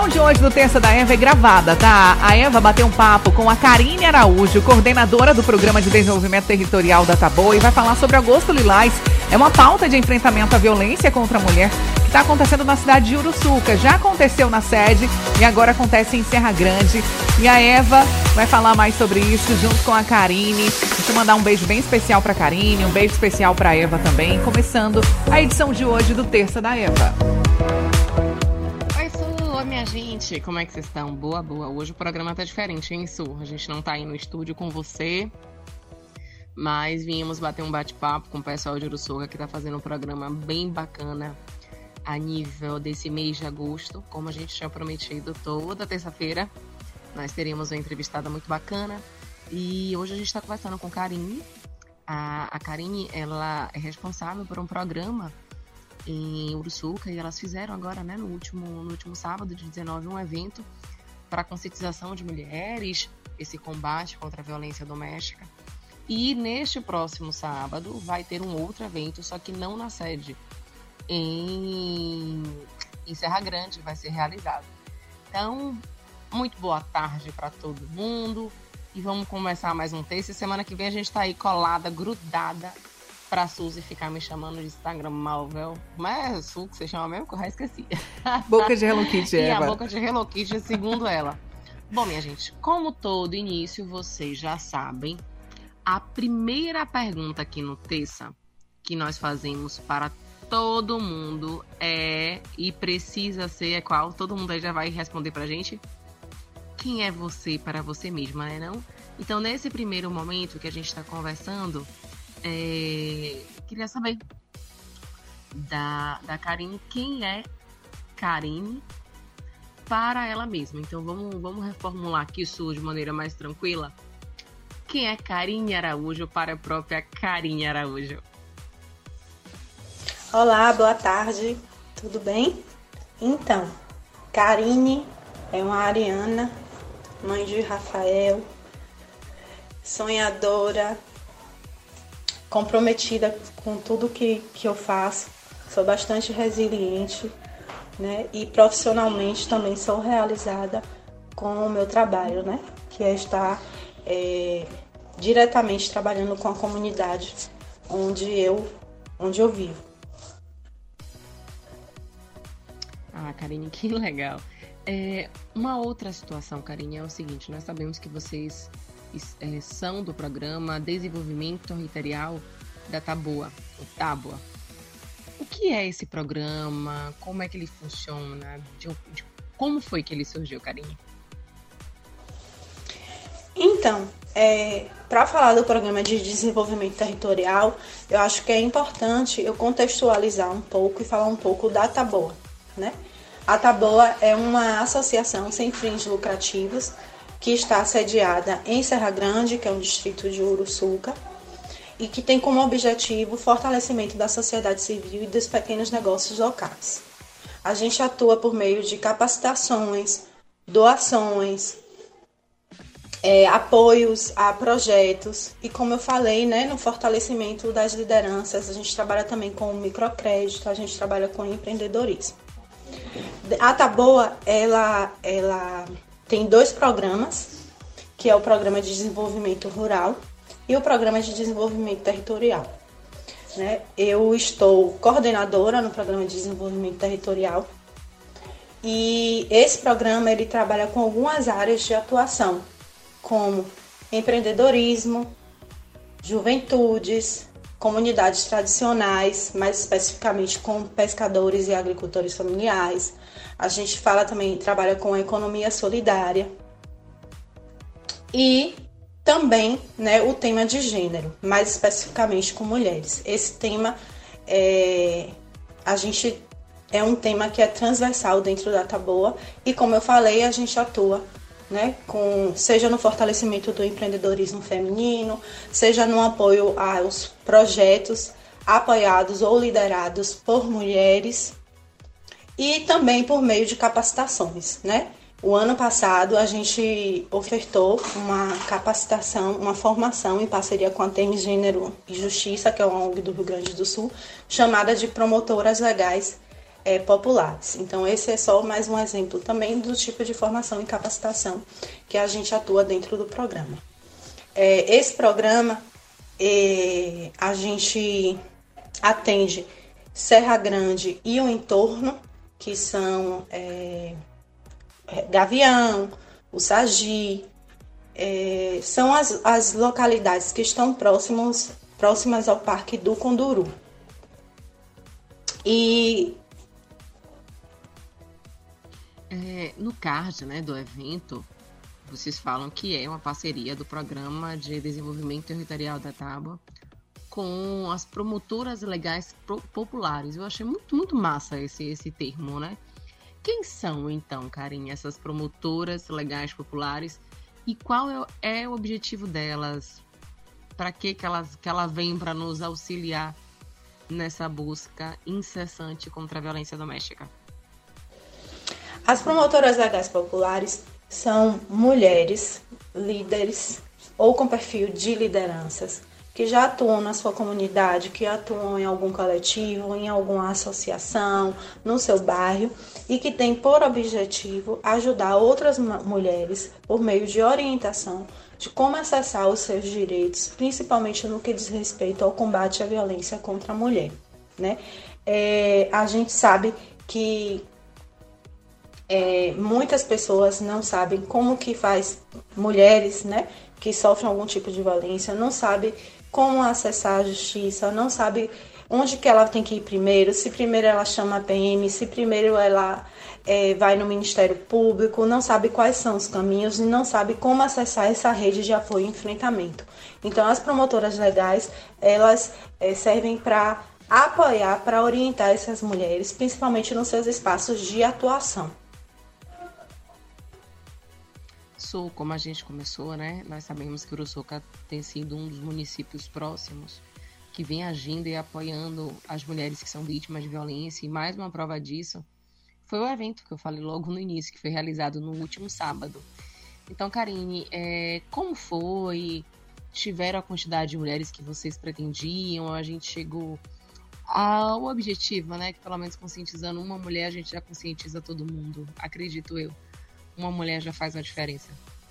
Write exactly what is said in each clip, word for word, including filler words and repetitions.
edição de hoje do Terça da Eva é gravada, tá? A Eva bateu um papo com a Karine Araújo, coordenadora do Programa de Desenvolvimento Territorial da Taboa, e vai falar sobre Agosto Lilás. É uma pauta de enfrentamento à violência contra a mulher que está acontecendo na cidade de Uruçuca. Já aconteceu na sede e agora acontece em Serra Grande. E a Eva vai falar mais sobre isso junto com a Karine. Deixa eu mandar um beijo bem especial para a Karine, um beijo especial para a Eva também, começando a edição de hoje do Terça da Eva. Oi, minha gente, como é que vocês estão? Boa, boa. Hoje o programa tá diferente, hein, Su? A gente não tá aí no estúdio com você, mas viemos bater um bate-papo com o pessoal de Uruçuca que tá fazendo um programa bem bacana a nível desse mês de agosto. Como a gente tinha prometido, toda terça-feira nós teríamos uma entrevistada muito bacana. E hoje a gente está conversando com a Karine. A, a Karine, ela é responsável por um programa em Uruçuca, e elas fizeram agora, né, no último, no último sábado de dezenove, um evento para conscientização de mulheres, esse combate contra a violência doméstica. E neste próximo sábado vai ter um outro evento, só que não na sede, em, em Serra Grande, vai ser realizado. Então, muito boa tarde para todo mundo, e vamos começar mais um texto. E semana que vem a gente tá aí colada, grudada, pra Suzy ficar me chamando de Instagram Marvel. Mas é Su que você chama mesmo, que eu já esqueci. Boca de Hello Kitty, E Eva. a boca de Hello Kitty, segundo ela. Bom, minha gente, como todo início, vocês já sabem, a primeira pergunta aqui no Terça que nós fazemos para todo mundo é, e precisa ser, é qual? Todo mundo aí já vai responder pra gente. Quem é você para você mesma, né, não? Então, nesse primeiro momento que a gente está conversando, É, queria saber da, da Karine, quem é Karine para ela mesma. Então vamos, vamos reformular aqui isso de maneira mais tranquila. Quem é Karine Araújo para a própria Karine Araújo? Olá, boa tarde, tudo bem? Então, Karine é uma ariana, mãe de Rafael, sonhadora, comprometida com tudo que, que eu faço, sou bastante resiliente, né? E profissionalmente também sou realizada com o meu trabalho, né? Que é estar é, diretamente trabalhando com a comunidade onde eu, onde eu vivo. Ah, Karine, que legal. É, uma outra situação, Karine, é o seguinte: nós sabemos que vocês É, são do programa Desenvolvimento Territorial da Taboa, o Tábua. O que é esse programa? Como é que ele funciona? De, de, como foi que ele surgiu, Karine? Então, é, para falar do programa de desenvolvimento territorial, eu acho que é importante eu contextualizar um pouco e falar um pouco da Taboa, né? A Taboa é uma associação sem fins lucrativos que está sediada em Serra Grande, que é um distrito de Uruçuca, e que tem como objetivo o fortalecimento da sociedade civil e dos pequenos negócios locais. A gente atua por meio de capacitações, doações, é, apoios a projetos e, como eu falei, né, no fortalecimento das lideranças. A gente trabalha também com microcrédito, a gente trabalha com empreendedorismo. A Taboa, ela... ela tem dois programas, que é o Programa de Desenvolvimento Rural e o Programa de Desenvolvimento Territorial, né? Eu estou coordenadora no Programa de Desenvolvimento Territorial, e esse programa ele trabalha com algumas áreas de atuação, como empreendedorismo, juventudes, comunidades tradicionais, mais especificamente com pescadores e agricultores familiares. A gente fala também, trabalha com a economia solidária e também, né, o tema de gênero, mais especificamente com mulheres. Esse tema é, a gente, é um tema que é transversal dentro da Taboa e, como eu falei, a gente atua, né, com, seja no fortalecimento do empreendedorismo feminino, seja no apoio aos projetos apoiados ou liderados por mulheres, e também por meio de capacitações, né? O ano passado a gente ofertou uma capacitação, uma formação em parceria com a Temis Gênero e Justiça, que é uma O N G do Rio Grande do Sul, chamada de Promotoras Legais é, populares. Então, esse é só mais um exemplo também do tipo de formação e capacitação que a gente atua dentro do programa. É, esse programa, é, a gente atende Serra Grande e o entorno, que são é, Gavião, o Sagi, é, são as, as localidades que estão próximos, próximas ao Parque do Conduru. E é, no card, né, do evento, vocês falam que é uma parceria do Programa de Desenvolvimento Territorial da Tábua com as promotoras legais populares. Eu achei muito, muito massa esse, esse termo, né? Quem são, então, Karine, essas promotoras legais populares e qual é, é o objetivo delas? Para que, que, elas, que ela vem para nos auxiliar nessa busca incessante contra a violência doméstica? As promotoras legais populares são mulheres, líderes ou com perfil de lideranças que já atuam na sua comunidade, que atuam em algum coletivo, em alguma associação, no seu bairro e que tem por objetivo ajudar outras mulheres por meio de orientação de como acessar os seus direitos, principalmente no que diz respeito ao combate à violência contra a mulher, né? É, a gente sabe que é, muitas pessoas não sabem como que faz mulheres, né, que sofrem algum tipo de violência, não sabem como acessar a justiça, não sabe onde que ela tem que ir primeiro, se primeiro ela chama a P M, se primeiro ela é, vai no Ministério Público, não sabe quais são os caminhos e não sabe como acessar essa rede de apoio e enfrentamento. Então, as promotoras legais, elas é, servem para apoiar, para orientar essas mulheres, principalmente nos seus espaços de atuação. Sul, como a gente começou, né? Nós sabemos que Uruçuca tem sido um dos municípios próximos que vem agindo e apoiando as mulheres que são vítimas de violência. E mais uma prova disso foi o evento que eu falei logo no início, que foi realizado no último sábado. Então, Karine, é, como foi? Tiveram a quantidade de mulheres que vocês pretendiam? A gente chegou ao objetivo, né? Que pelo menos conscientizando uma mulher, a gente já conscientiza todo mundo, acredito eu. Uma mulher já faz uma diferença.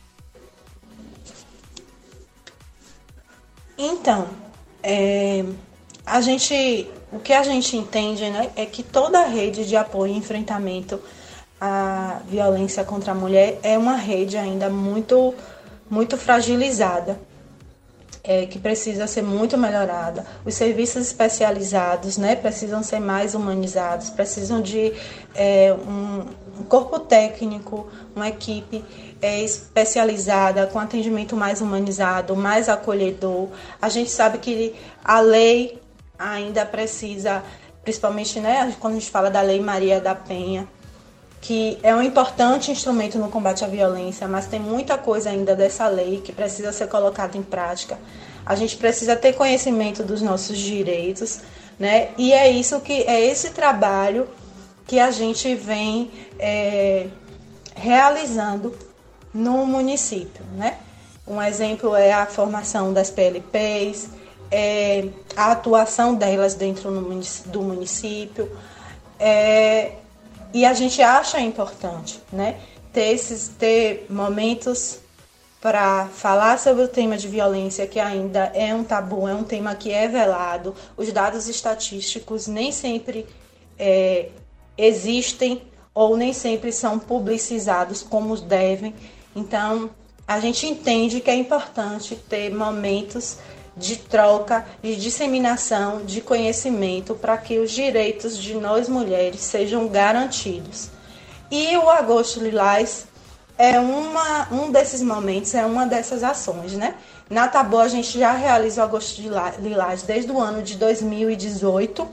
Então, é, a gente, o que a gente entende, né, é que toda a rede de apoio e enfrentamento à violência contra a mulher é uma rede ainda muito, muito fragilizada, é, que precisa ser muito melhorada. Os serviços especializados, né, precisam ser mais humanizados, precisam de é, um um corpo técnico, uma equipe é, especializada, com atendimento mais humanizado, mais acolhedor. A gente sabe que a lei ainda precisa, principalmente, né, quando a gente fala da Lei Maria da Penha, que é um importante instrumento no combate à violência, mas tem muita coisa ainda dessa lei que precisa ser colocada em prática. A gente precisa ter conhecimento dos nossos direitos, né? E é isso que é esse trabalho que a gente vem é, realizando no município, né? Um exemplo é a formação das P L Ps, é, a atuação delas dentro do município, é, e a gente acha importante, né, ter, esses, ter momentos para falar sobre o tema de violência, que ainda é um tabu, é um tema que é velado. Os dados estatísticos nem sempre é, existem ou nem sempre são publicizados como devem. Então, a gente entende que é importante ter momentos de troca, de disseminação de conhecimento para que os direitos de nós mulheres sejam garantidos. E o Agosto Lilás é uma, um desses momentos, é uma dessas ações, né? Na Taboa a gente já realiza o Agosto Lilás desde o ano de dois mil e dezoito,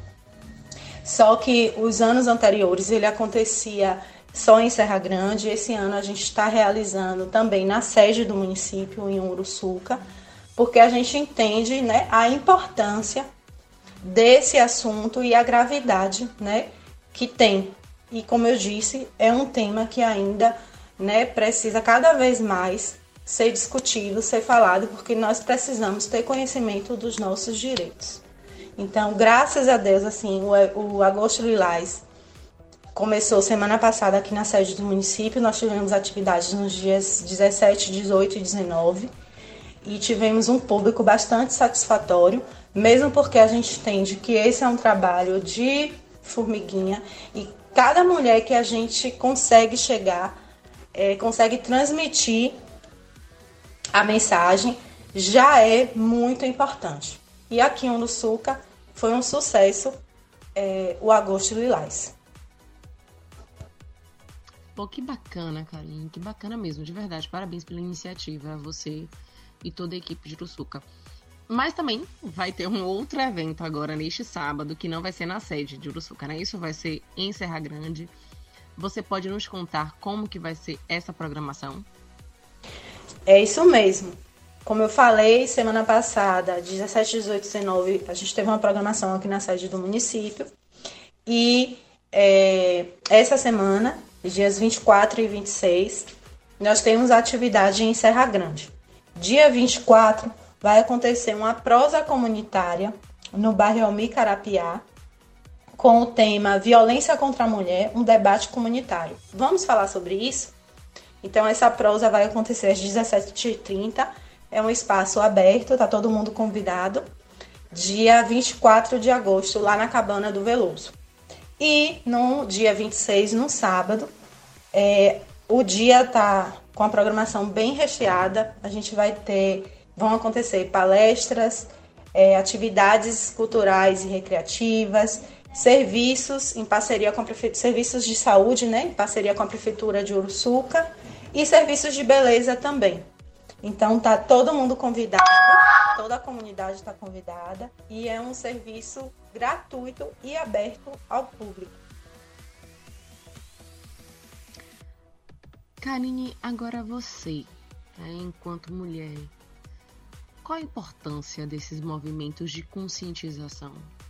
só que os anos anteriores ele acontecia só em Serra Grande. Esse ano a gente está realizando também na sede do município, em Uruçuca, porque a gente entende, né, a importância desse assunto e a gravidade, né, que tem. E como eu disse, é um tema que ainda, né, precisa cada vez mais ser discutido, ser falado, porque nós precisamos ter conhecimento dos nossos direitos. Então, graças a Deus, assim, o, o Agosto Lilás começou semana passada aqui na sede do município. Nós tivemos atividades nos dias dezessete, dezoito e dezenove e tivemos um público bastante satisfatório, mesmo porque a gente entende que esse é um trabalho de formiguinha e cada mulher que a gente consegue chegar, é, consegue transmitir a mensagem, já é muito importante. E aqui em Uruçuca foi um sucesso é, o Agosto Lilás. Pô, que bacana, Karine, que bacana mesmo, de verdade. Parabéns pela iniciativa, a você e toda a equipe de Uruçuca. Mas também vai ter um outro evento agora neste sábado, que não vai ser na sede de Uruçuca, né? Isso vai ser em Serra Grande. Você pode nos contar como que vai ser essa programação? É isso mesmo. Como eu falei, semana passada, dezessete, dezoito e dezenove, a gente teve uma programação aqui na sede do município. E é, essa semana, dias vinte e quatro e vinte e seis, nós temos atividade em Serra Grande. Dia vinte e quatro, vai acontecer uma prosa comunitária no bairro Almir Carapiá, com o tema Violência contra a Mulher, um debate comunitário. Vamos falar sobre isso? Então, essa prosa vai acontecer às dezessete e trinta, é um espaço aberto, está todo mundo convidado, dia vinte e quatro de agosto, lá na Cabana do Veloso. E no dia vinte e seis, no sábado, é, o dia está com a programação bem recheada, a gente vai ter, vão acontecer palestras, é, atividades culturais e recreativas, serviços em parceria com a prefeitura, serviços de saúde, né, em parceria com a prefeitura de Uruçuca, e serviços de beleza também. Então tá todo mundo convidado, toda a comunidade está convidada e é um serviço gratuito e aberto ao público. Karine, agora você, né, enquanto mulher, qual a importância desses movimentos de conscientização?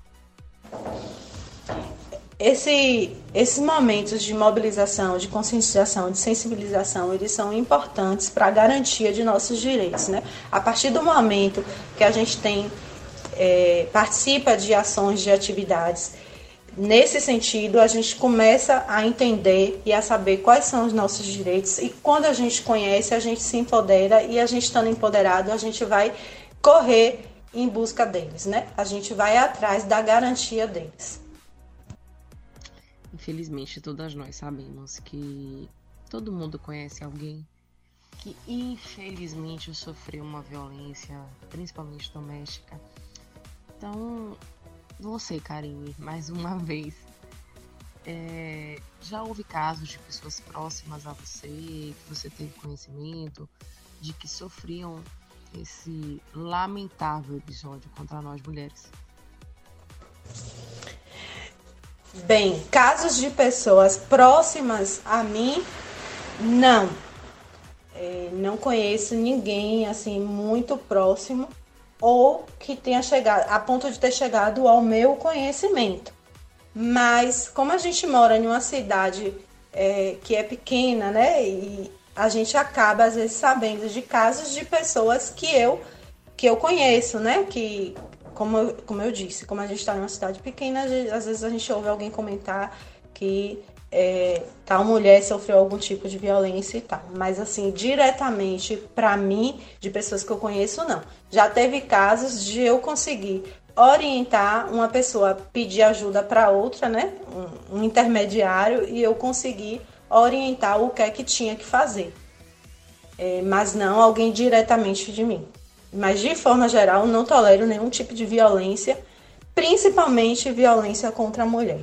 Esse, esses momentos de mobilização, de conscientização, de sensibilização, eles são importantes para a garantia de nossos direitos, né? A partir do momento que a gente tem, é, participa de ações, de atividades, nesse sentido, a gente começa a entender e a saber quais são os nossos direitos e quando a gente conhece, a gente se empodera e a gente estando empoderado, a gente vai correr em busca deles, né? A gente vai atrás da garantia deles. Infelizmente, todas nós sabemos que todo mundo conhece alguém que infelizmente sofreu uma violência, principalmente doméstica. Então, você, Karine, mais uma vez, é, já houve casos de pessoas próximas a você, que você teve conhecimento, de que sofriam esse lamentável episódio contra nós mulheres? Bem, casos de pessoas próximas a mim, não. É, não conheço ninguém assim muito próximo ou que tenha chegado, a ponto de ter chegado ao meu conhecimento. Mas como a gente mora em uma cidade é, que é pequena, né, e a gente acaba às vezes sabendo de casos de pessoas que eu que eu conheço, né, que Como eu, como eu disse, como a gente está em uma cidade pequena, às vezes a gente ouve alguém comentar que é, tal mulher sofreu algum tipo de violência e tal. Mas, assim, diretamente para mim, de pessoas que eu conheço, não. Já teve casos de eu conseguir orientar uma pessoa, pedir ajuda para outra, né? Um, um intermediário, e eu conseguir orientar o que é que tinha que fazer. É, mas não alguém diretamente de mim. Mas, de forma geral, não tolero nenhum tipo de violência, principalmente violência contra a mulher.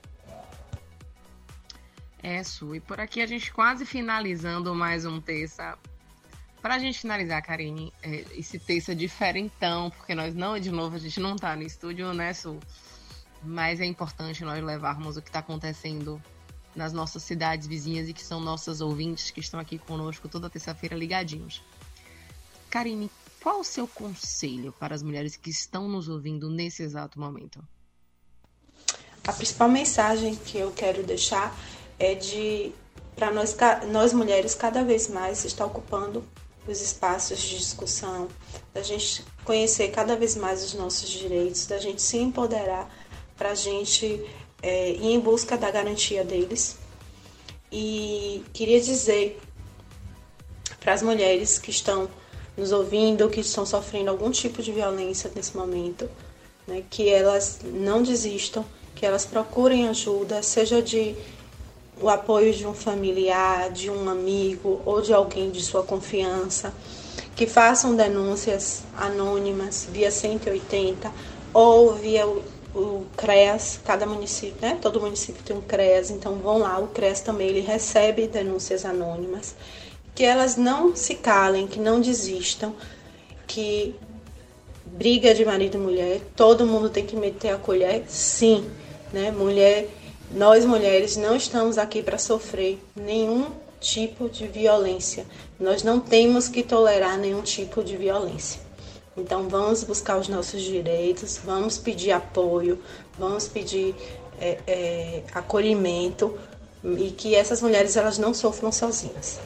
É, Su, e por aqui a gente quase finalizando mais um terça. Para a gente finalizar, Karine, é, esse terça diferentão, porque nós não, de novo, a gente não tá no estúdio, né, Su? Mas é importante nós levarmos o que está acontecendo nas nossas cidades vizinhas e que são nossas ouvintes que estão aqui conosco toda terça-feira ligadinhos. Karine, qual o seu conselho para as mulheres que estão nos ouvindo nesse exato momento? A principal mensagem que eu quero deixar é de, para nós, nós mulheres, cada vez mais estar ocupando os espaços de discussão, da gente conhecer cada vez mais os nossos direitos, da gente se empoderar para a gente é, ir em busca da garantia deles. E queria dizer para as mulheres que estão nos ouvindo, que estão sofrendo algum tipo de violência nesse momento, né, que elas não desistam, que elas procurem ajuda, seja de o apoio de um familiar, de um amigo ou de alguém de sua confiança, que façam denúncias anônimas via cento e oitenta ou via o, o CREAS, cada município, né? Todo município tem um CREAS, então vão lá, o CREAS também ele recebe denúncias anônimas, que elas não se calem, que não desistam, que briga de marido e mulher, todo mundo tem que meter a colher, sim, né? Mulher, nós mulheres não estamos aqui para sofrer nenhum tipo de violência. Nós não temos que tolerar nenhum tipo de violência. Então vamos buscar os nossos direitos, vamos pedir apoio, vamos pedir é, é, acolhimento e que essas mulheres elas não sofram sozinhas.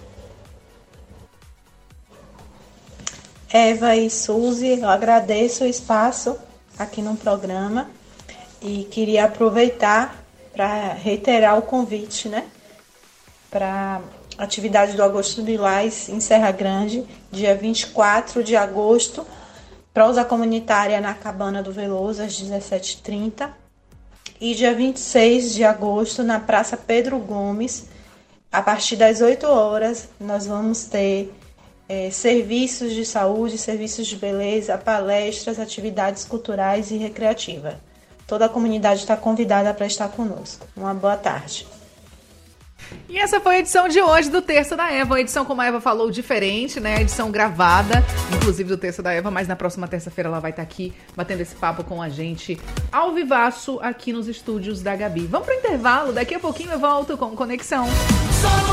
Eva e Suzy, eu agradeço o espaço aqui no programa e queria aproveitar para reiterar o convite, né, para a atividade do Agosto Lilás em Serra Grande, dia vinte e quatro de agosto, prosa comunitária na Cabana do Veloso, às dezessete e trinta, e dia vinte e seis de agosto, na Praça Pedro Gomes, a partir das oito horas, nós vamos ter É, serviços de saúde, serviços de beleza, palestras, atividades culturais e recreativas. Toda a comunidade está convidada para estar conosco. Uma boa tarde. E essa foi a edição de hoje do Terça da Eva. A edição, como a Eva falou, diferente, né? A edição gravada, inclusive do Terça da Eva, mas na próxima terça-feira ela vai estar aqui batendo esse papo com a gente ao vivaço aqui nos estúdios da Gabi. Vamos pro intervalo, daqui a pouquinho eu volto com Conexão.